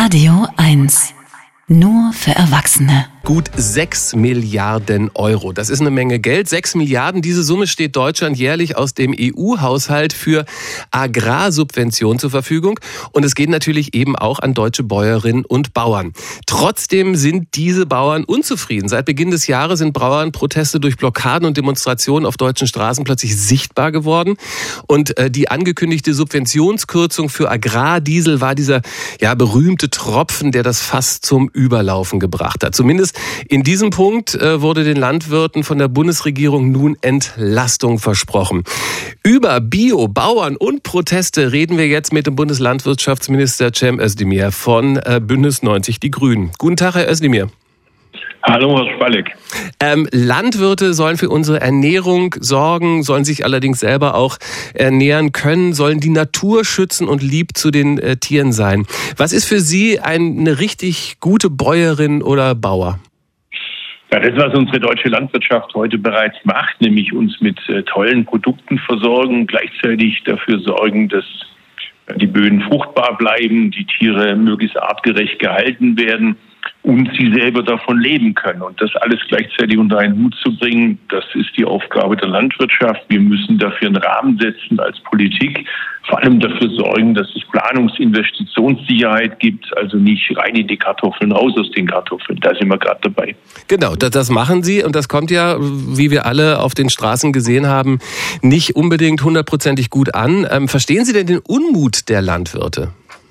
Radio 1. Nur für Erwachsene. Gut 6 Milliarden Euro. Das ist eine Menge Geld. 6 Milliarden, diese Summe steht Deutschland jährlich aus dem EU-Haushalt für Agrarsubventionen zur Verfügung. Und es geht natürlich eben auch an deutsche Bäuerinnen und Bauern. Trotzdem sind diese Bauern unzufrieden. Seit Beginn des Jahres sind Bauernproteste durch Blockaden und Demonstrationen auf deutschen Straßen plötzlich sichtbar geworden. Und die angekündigte Subventionskürzung für Agrardiesel war dieser berühmte Tropfen, der das Fass zum Überlaufen gebracht hat. Zumindest in diesem Punkt wurde den Landwirten von der Bundesregierung nun Entlastung versprochen. Über Bio, Bauern und Proteste reden wir jetzt mit dem Bundeslandwirtschaftsminister Cem Özdemir von Bündnis 90 Die Grünen. Guten Tag, Herr Özdemir. Hallo, Herr Spalleck. Landwirte sollen für unsere Ernährung sorgen, sollen sich allerdings selber auch ernähren können, sollen die Natur schützen und lieb zu den Tieren sein. Was ist für Sie eine richtig gute Bäuerin oder Bauer? Ja, das, was unsere deutsche Landwirtschaft heute bereits macht, nämlich uns mit tollen Produkten versorgen, gleichzeitig dafür sorgen, dass die Böden fruchtbar bleiben, die Tiere möglichst artgerecht gehalten werden und sie selber davon leben können. Und das alles gleichzeitig unter einen Hut zu bringen, das ist die Aufgabe der Landwirtschaft. Wir müssen dafür einen Rahmen setzen als Politik, vor allem dafür sorgen, dass es Planungsinvestitionssicherheit gibt, also nicht rein in die Kartoffeln, raus aus den Kartoffeln. Da sind wir gerade dabei. Genau, das machen Sie und das kommt ja, wie wir alle auf den Straßen gesehen haben, nicht unbedingt 100%ig gut an. Verstehen Sie denn den Unmut der Landwirte?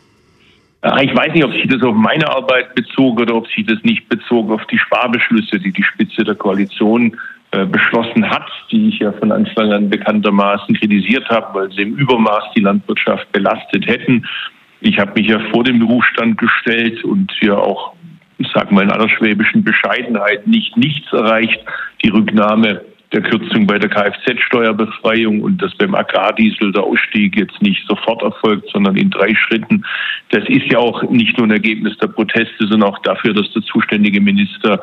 Ich weiß nicht, ob sich das auf meine Arbeit bezog oder ob sich das nicht bezog auf die Sparbeschlüsse, die die Spitze der Koalition beschlossen hat, die ich ja von Anfang an bekanntermaßen kritisiert habe, weil sie im Übermaß die Landwirtschaft belastet hätten. Ich habe mich ja vor dem Berufsstand gestellt und ja auch, ich sage mal in aller schwäbischen Bescheidenheit, nichts erreicht. Die Rücknahme der Kürzung bei der Kfz-Steuerbefreiung und dass beim Agrardiesel der Ausstieg jetzt nicht sofort erfolgt, sondern in 3 Schritten. Das ist ja auch nicht nur ein Ergebnis der Proteste, sondern auch dafür, dass der zuständige Minister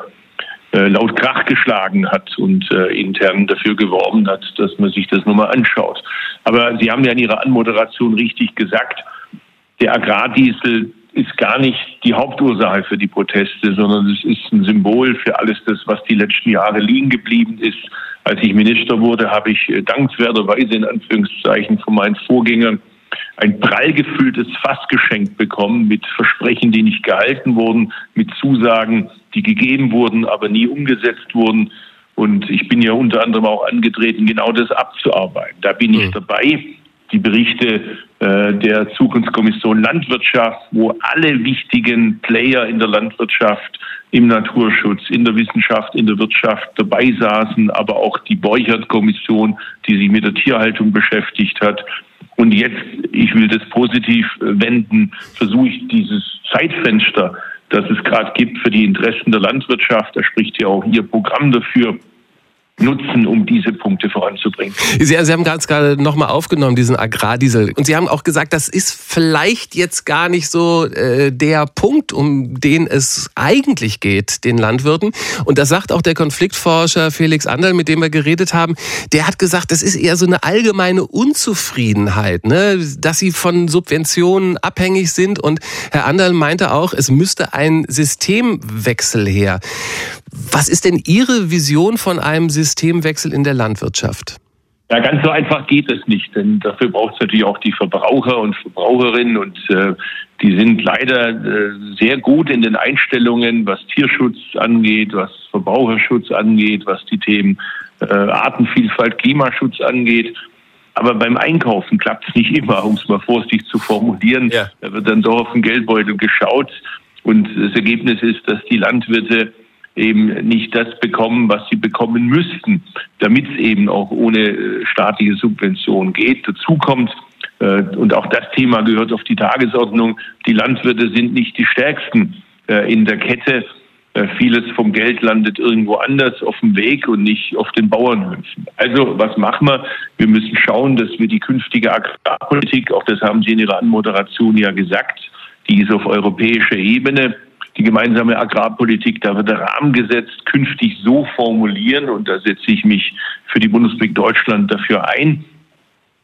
laut Krach geschlagen hat und intern dafür geworben hat, dass man sich das nochmal anschaut. Aber Sie haben ja in Ihrer Anmoderation richtig gesagt, der Agrardiesel ist gar nicht die Hauptursache für die Proteste, sondern es ist ein Symbol für alles das, was die letzten Jahre liegen geblieben ist. Als ich Minister wurde, habe ich dankenswerterweise in Anführungszeichen von meinen Vorgängern ein prall gefülltes Fass geschenkt bekommen mit Versprechen, die nicht gehalten wurden, mit Zusagen, die gegeben wurden, aber nie umgesetzt wurden. Und ich bin ja unter anderem auch angetreten, genau das abzuarbeiten. Da bin ich dabei. Die Berichte der Zukunftskommission Landwirtschaft, wo alle wichtigen Player in der Landwirtschaft, im Naturschutz, in der Wissenschaft, in der Wirtschaft dabei saßen, aber auch die Borchert-Kommission, die sich mit der Tierhaltung beschäftigt hat. Und jetzt, ich will das positiv wenden, versuche ich dieses Zeitfenster, das es gerade gibt für die Interessen der Landwirtschaft, da spricht ja auch Ihr Programm dafür, nutzen, um diese Punkte voranzubringen. Sie haben gerade nochmal aufgenommen, diesen Agrardiesel. Und Sie haben auch gesagt, das ist vielleicht jetzt gar nicht so der Punkt, um den es eigentlich geht, den Landwirten. Und das sagt auch der Konfliktforscher Felix Anderl, mit dem wir geredet haben. Der hat gesagt, das ist eher so eine allgemeine Unzufriedenheit, ne? Dass sie von Subventionen abhängig sind. Und Herr Anderl meinte auch, es müsste ein Systemwechsel her. Was ist denn Ihre Vision von einem Systemwechsel in der Landwirtschaft? Ja, ganz so einfach geht es nicht, denn dafür braucht es natürlich auch die Verbraucher und Verbraucherinnen und die sind leider sehr gut in den Einstellungen, was Tierschutz angeht, was Verbraucherschutz angeht, was die Themen Artenvielfalt, Klimaschutz angeht. Aber beim Einkaufen klappt es nicht immer, um es mal vorsichtig zu formulieren. Ja. Da wird dann doch auf den Geldbeutel geschaut und das Ergebnis ist, dass die Landwirte eben nicht das bekommen, was sie bekommen müssten, damit es eben auch ohne staatliche Subvention geht. Dazu kommt, und auch das Thema gehört auf die Tagesordnung, die Landwirte sind nicht die Stärksten in der Kette. Vieles vom Geld landet irgendwo anders auf dem Weg und nicht auf den Bauernhöfen. Also was machen wir? Wir müssen schauen, dass wir die künftige Agrarpolitik, auch das haben Sie in Ihrer Anmoderation ja gesagt, die ist auf europäischer Ebene. Die gemeinsame Agrarpolitik, da wird der Rahmen gesetzt, künftig so formulieren, und da setze ich mich für die Bundesrepublik Deutschland dafür ein,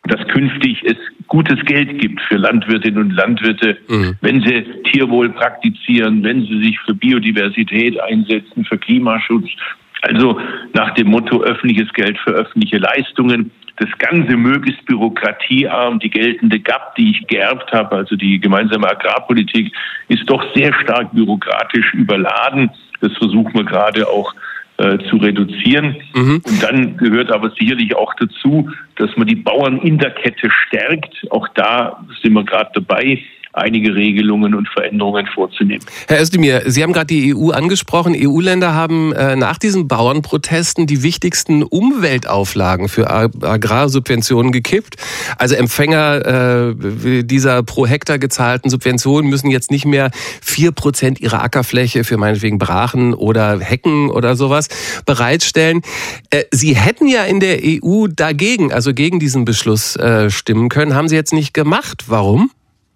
dass künftig es gutes Geld gibt für Landwirtinnen und Landwirte, wenn sie Tierwohl praktizieren, wenn sie sich für Biodiversität einsetzen, für Klimaschutz. Also nach dem Motto öffentliches Geld für öffentliche Leistungen. Das Ganze möglichst bürokratiearm. Die geltende GAP, die ich geerbt habe, also die gemeinsame Agrarpolitik, ist doch sehr stark bürokratisch überladen. Das versuchen wir gerade auch zu reduzieren. Und dann gehört aber sicherlich auch dazu, dass man die Bauern in der Kette stärkt. Auch da sind wir gerade dabei, einige Regelungen und Veränderungen vorzunehmen. Herr Özdemir, Sie haben gerade die EU angesprochen. EU-Länder haben nach diesen Bauernprotesten die wichtigsten Umweltauflagen für Agrarsubventionen gekippt. Also Empfänger dieser pro Hektar gezahlten Subventionen müssen jetzt nicht mehr 4% ihrer Ackerfläche für meinetwegen Brachen oder Hecken oder sowas bereitstellen. Sie hätten ja in der EU dagegen, also gegen diesen Beschluss stimmen können. Haben Sie jetzt nicht gemacht. Warum?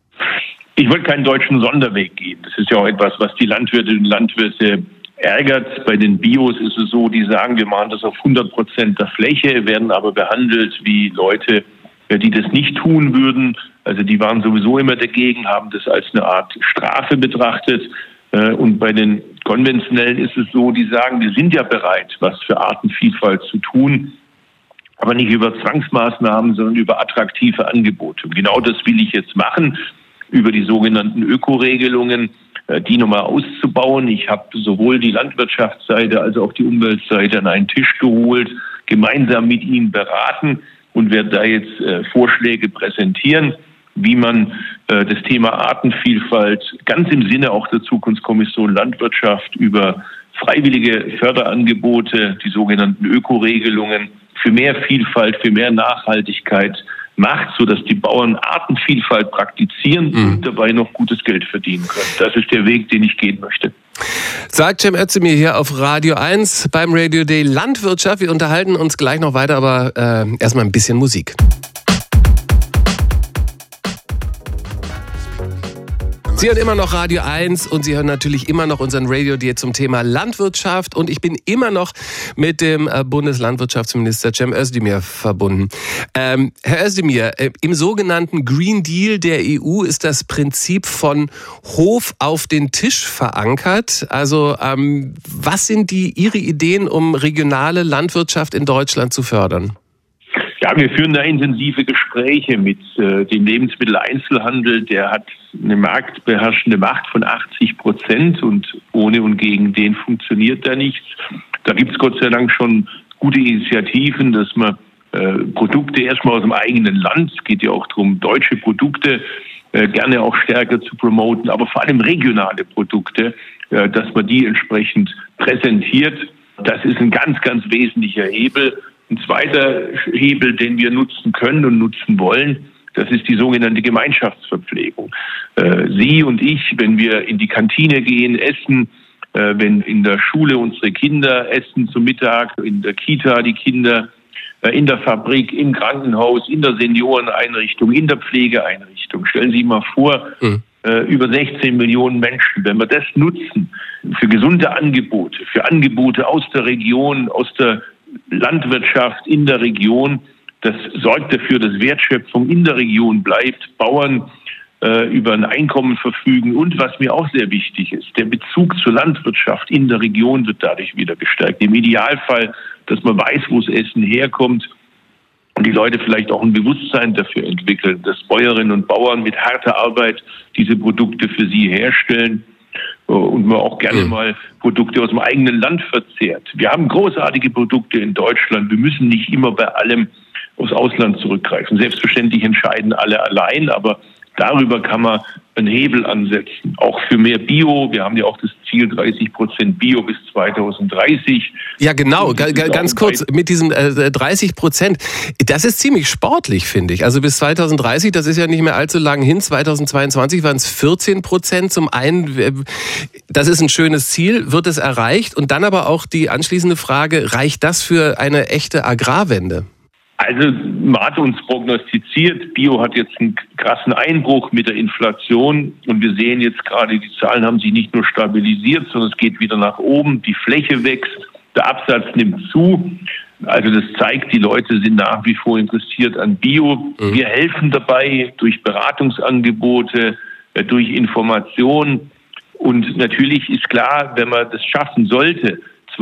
Ich wollte keinen deutschen Sonderweg gehen. Das ist ja auch etwas, was die Landwirtinnen und Landwirte ärgert. Bei den Bios ist es so, die sagen, wir machen das auf 100% der Fläche, werden aber behandelt wie Leute, die das nicht tun würden. Also die waren sowieso immer dagegen, haben das als eine Art Strafe betrachtet. Und bei den Konventionellen ist es so, die sagen, wir sind ja bereit, was für Artenvielfalt zu tun, aber nicht über Zwangsmaßnahmen, sondern über attraktive Angebote. Und genau das will ich jetzt machen, über die sogenannten Ökoregelungen, die nochmal auszubauen. Ich habe sowohl die Landwirtschaftsseite als auch die Umweltseite an einen Tisch geholt, gemeinsam mit ihnen beraten und werde da jetzt Vorschläge präsentieren, wie man das Thema Artenvielfalt ganz im Sinne auch der Zukunftskommission Landwirtschaft über freiwillige Förderangebote, die sogenannten Ökoregelungen, für mehr Vielfalt, für mehr Nachhaltigkeit macht, sodass die Bauern Artenvielfalt praktizieren und dabei noch gutes Geld verdienen können. Das ist der Weg, den ich gehen möchte. Sagt Cem Özdemir hier auf Radio 1 beim Radio Day Landwirtschaft. Wir unterhalten uns gleich noch weiter, aber erstmal ein bisschen Musik. Sie hören immer noch Radio 1 und Sie hören natürlich immer noch unseren Radio Day zum Thema Landwirtschaft und ich bin immer noch mit dem Bundeslandwirtschaftsminister Cem Özdemir verbunden. Herr Özdemir, im sogenannten Green Deal der EU ist das Prinzip von Hof auf den Tisch verankert. Also was sind Ihre Ideen, um regionale Landwirtschaft in Deutschland zu fördern? Ja, wir führen da intensive Gespräche mit dem Lebensmitteleinzelhandel. Der hat eine marktbeherrschende Macht von 80% und ohne und gegen den funktioniert da nichts. Da gibt es Gott sei Dank schon gute Initiativen, dass man Produkte erstmal aus dem eigenen Land, es geht ja auch darum, deutsche Produkte gerne auch stärker zu promoten, aber vor allem regionale Produkte, dass man die entsprechend präsentiert. Das ist ein ganz, ganz wesentlicher Hebel. Ein zweiter Hebel, den wir nutzen können und nutzen wollen, das ist die sogenannte Gemeinschaftsverpflegung. Sie und ich, wenn wir in die Kantine gehen, essen, wenn in der Schule unsere Kinder essen zum Mittag, in der Kita die Kinder, in der Fabrik, im Krankenhaus, in der Senioreneinrichtung, in der Pflegeeinrichtung. Stellen Sie sich mal vor, über 16 Millionen Menschen, wenn wir das nutzen für gesunde Angebote, für Angebote aus der Region, aus der Landwirtschaft in der Region, das sorgt dafür, dass Wertschöpfung in der Region bleibt, Bauern über ein Einkommen verfügen und was mir auch sehr wichtig ist, der Bezug zur Landwirtschaft in der Region wird dadurch wieder gestärkt. Im Idealfall, dass man weiß, wo das Essen herkommt und die Leute vielleicht auch ein Bewusstsein dafür entwickeln, dass Bäuerinnen und Bauern mit harter Arbeit diese Produkte für sie herstellen und man auch gerne mal Produkte aus dem eigenen Land verzehrt. Wir haben großartige Produkte in Deutschland. Wir müssen nicht immer bei allem aufs Ausland zurückgreifen. Selbstverständlich entscheiden alle allein, aber darüber kann man einen Hebel ansetzen. Auch für mehr Bio. Wir haben ja auch das Ziel 30% Bio bis 2030. Ja, genau. Ganz kurz mit diesen 30%. Das ist ziemlich sportlich, finde ich. Also bis 2030, das ist ja nicht mehr allzu lang hin. 2022 waren es 14%. Zum einen, das ist ein schönes Ziel. Wird es erreicht? Und dann aber auch die anschließende Frage, reicht das für eine echte Agrarwende? Also man hat uns prognostiziert, Bio hat jetzt einen krassen Einbruch mit der Inflation und wir sehen jetzt gerade, die Zahlen haben sich nicht nur stabilisiert, sondern es geht wieder nach oben, die Fläche wächst, der Absatz nimmt zu. Also das zeigt, die Leute sind nach wie vor interessiert an Bio. Wir helfen dabei durch Beratungsangebote, durch Information. Und natürlich ist klar, wenn man das schaffen sollte,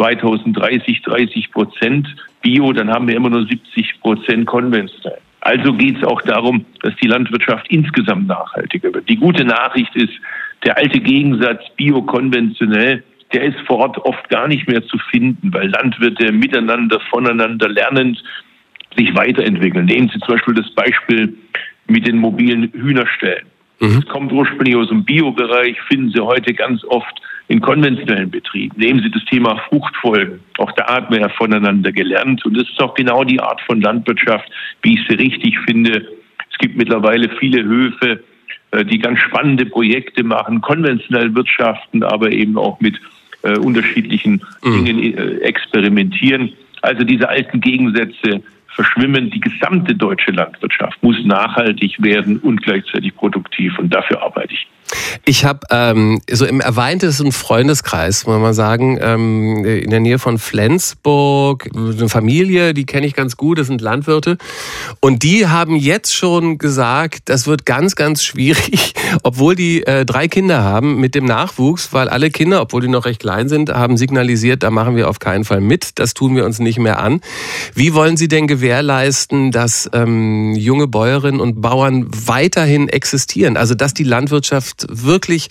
2030 30% Bio, dann haben wir immer nur 70% konventionell. Also geht es auch darum, dass die Landwirtschaft insgesamt nachhaltiger wird. Die gute Nachricht ist, der alte Gegensatz Bio-konventionell, der ist vor Ort oft gar nicht mehr zu finden, weil Landwirte miteinander, voneinander lernend sich weiterentwickeln. Nehmen Sie zum Beispiel das Beispiel mit den mobilen Hühnerställen. Das kommt ursprünglich aus dem Bio-Bereich, finden Sie heute ganz oft in konventionellen Betrieben. Nehmen Sie das Thema Fruchtfolgen. Auch da hat man ja voneinander gelernt. Und das ist auch genau die Art von Landwirtschaft, wie ich sie richtig finde. Es gibt mittlerweile viele Höfe, die ganz spannende Projekte machen, konventionell wirtschaften, aber eben auch mit unterschiedlichen Dingen experimentieren. Also diese alten Gegensätze verschwimmen. Die gesamte deutsche Landwirtschaft muss nachhaltig werden und gleichzeitig produktiv. Und dafür arbeite ich. Ich habe so im erweiterten Freundeskreis, muss man sagen, in der Nähe von Flensburg, eine Familie, die kenne ich ganz gut, das sind Landwirte. Und die haben jetzt schon gesagt, das wird ganz, ganz schwierig, obwohl die 3 Kinder haben mit dem Nachwuchs, weil alle Kinder, obwohl die noch recht klein sind, haben signalisiert, da machen wir auf keinen Fall mit, das tun wir uns nicht mehr an. Wie wollen Sie denn gewährleisten, dass junge Bäuerinnen und Bauern weiterhin existieren? Also dass die Landwirtschaft wirklich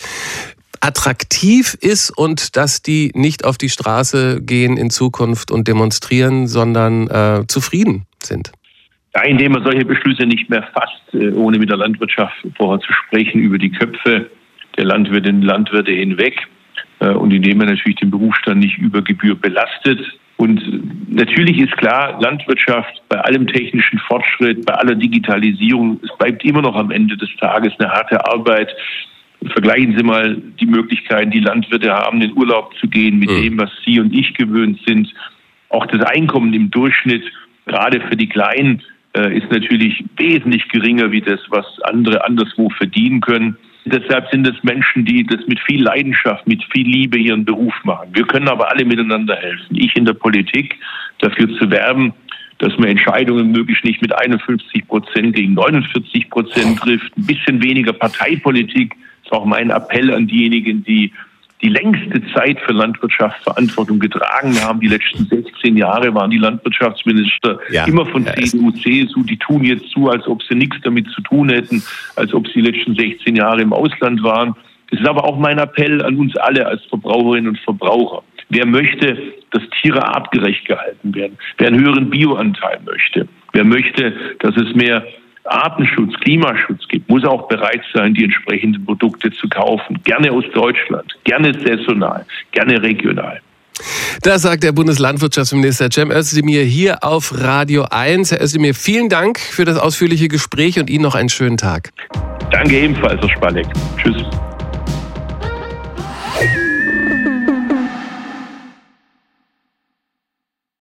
attraktiv ist und dass die nicht auf die Straße gehen in Zukunft und demonstrieren, sondern zufrieden sind. Ja, indem man solche Beschlüsse nicht mehr fasst, ohne mit der Landwirtschaft vorher zu sprechen, über die Köpfe der Landwirtinnen und Landwirte hinweg und indem man natürlich den Berufsstand nicht über Gebühr belastet. Und natürlich ist klar, Landwirtschaft bei allem technischen Fortschritt, bei aller Digitalisierung, es bleibt immer noch am Ende des Tages eine harte Arbeit. Vergleichen Sie mal die Möglichkeiten, die Landwirte haben, in Urlaub zu gehen mit dem, was Sie und ich gewöhnt sind. Auch das Einkommen im Durchschnitt, gerade für die Kleinen, ist natürlich wesentlich geringer wie das, was andere anderswo verdienen können. Deshalb sind es Menschen, die das mit viel Leidenschaft, mit viel Liebe ihren Beruf machen. Wir können aber alle miteinander helfen. Ich in der Politik, dafür zu werben, dass man Entscheidungen möglichst nicht mit 51% gegen 49% trifft. Ein bisschen weniger Parteipolitik ist auch mein Appell an diejenigen, die die längste Zeit für Landwirtschaft Verantwortung getragen haben. Die letzten 16 Jahre waren die Landwirtschaftsminister immer von CDU, CSU. Die tun jetzt so, als ob sie nichts damit zu tun hätten, als ob sie die letzten 16 Jahre im Ausland waren. Es ist aber auch mein Appell an uns alle als Verbraucherinnen und Verbraucher. Wer möchte, dass Tiere artgerecht gehalten werden? Wer einen höheren Bioanteil möchte? Wer möchte, dass es mehr Artenschutz, Klimaschutz gibt, muss auch bereit sein, die entsprechenden Produkte zu kaufen. Gerne aus Deutschland, gerne saisonal, gerne regional. Das sagt der Bundeslandwirtschaftsminister Cem Özdemir hier auf Radio 1. Herr Özdemir, vielen Dank für das ausführliche Gespräch und Ihnen noch einen schönen Tag. Danke ebenfalls, Herr Spalleck. Tschüss.